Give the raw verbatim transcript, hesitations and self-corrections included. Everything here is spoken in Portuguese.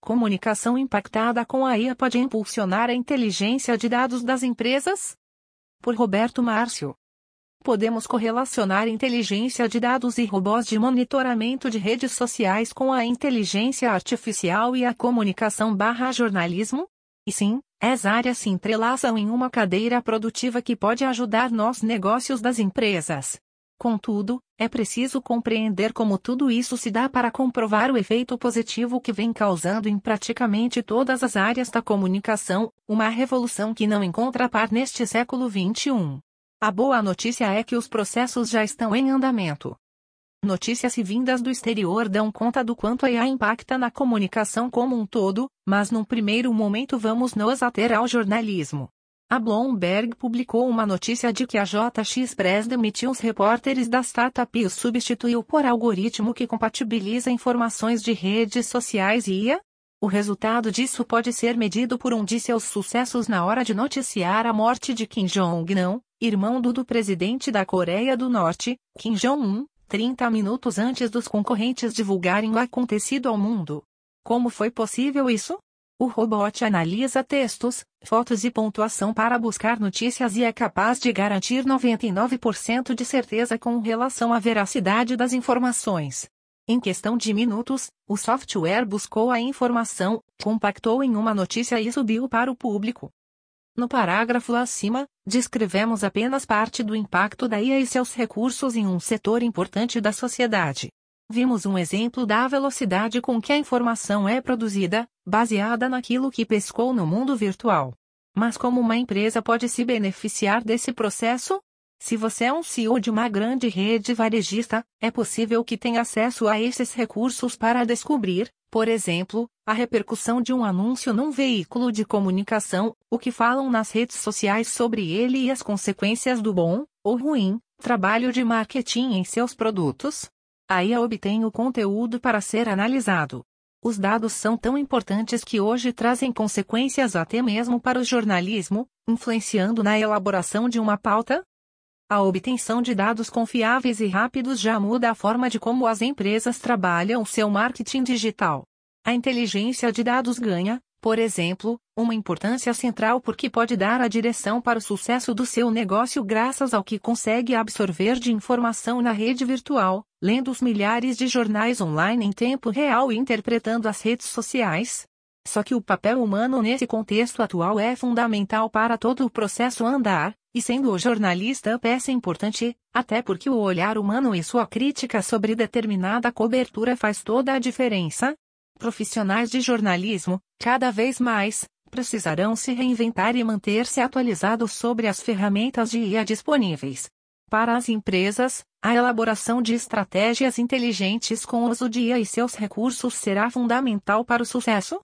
comunicação impactada com a I A pode impulsionar a inteligência de dados das empresas? Por Roberto Márcio. Podemos correlacionar inteligência de dados e robôs de monitoramento de redes sociais com a inteligência artificial e a comunicação barra jornalismo? E sim, as áreas se entrelaçam em uma cadeira produtiva que pode ajudar nos negócios das empresas. Contudo, é preciso compreender como tudo isso se dá para comprovar o efeito positivo que vem causando em praticamente todas as áreas da comunicação, uma revolução que não encontra par neste século vinte e um. A boa notícia é que os processos já estão em andamento. Notícias vindas do exterior dão conta do quanto a I A impacta na comunicação como um todo, mas num primeiro momento vamos nos ater ao jornalismo. A Bloomberg publicou uma notícia de que a J X Press demitiu os repórteres da startup e os substituiu por algoritmo que compatibiliza informações de redes sociais e I A. O resultado disso pode ser medido por um de seus sucessos na hora de noticiar a morte de Kim Jong-un, irmão do do presidente da Coreia do Norte, Kim Jong-un, trinta minutos antes dos concorrentes divulgarem o acontecido ao mundo. Como foi possível isso? O robô analisa textos, fotos e pontuação para buscar notícias e é capaz de garantir noventa e nove por cento de certeza com relação à veracidade das informações. Em questão de minutos, o software buscou a informação, compactou em uma notícia e subiu para o público. No parágrafo acima, descrevemos apenas parte do impacto da I A e seus recursos em um setor importante da sociedade. Vimos um exemplo da velocidade com que a informação é produzida, baseada naquilo que pescou no mundo virtual. Mas como uma empresa pode se beneficiar desse processo? Se você é um C E O de uma grande rede varejista, é possível que tenha acesso a esses recursos para descobrir, por exemplo, a repercussão de um anúncio num veículo de comunicação, o que falam nas redes sociais sobre ele e as consequências do bom, ou ruim, trabalho de marketing em seus produtos. A I A obtém o conteúdo para ser analisado. Os dados são tão importantes que hoje trazem consequências até mesmo para o jornalismo, influenciando na elaboração de uma pauta. A obtenção de dados confiáveis e rápidos já muda a forma de como as empresas trabalham seu marketing digital. A inteligência de dados ganha, por exemplo, uma importância central porque pode dar a direção para o sucesso do seu negócio graças ao que consegue absorver de informação na rede virtual, lendo os milhares de jornais online em tempo real e interpretando as redes sociais. Só que o papel humano nesse contexto atual é fundamental para todo o processo andar, e sendo o jornalista peça importante, até porque o olhar humano e sua crítica sobre determinada cobertura faz toda a diferença. Profissionais de jornalismo, cada vez mais, precisarão se reinventar e manter-se atualizados sobre as ferramentas de I A disponíveis. Para as empresas, a elaboração de estratégias inteligentes com o uso de I A e seus recursos será fundamental para o sucesso.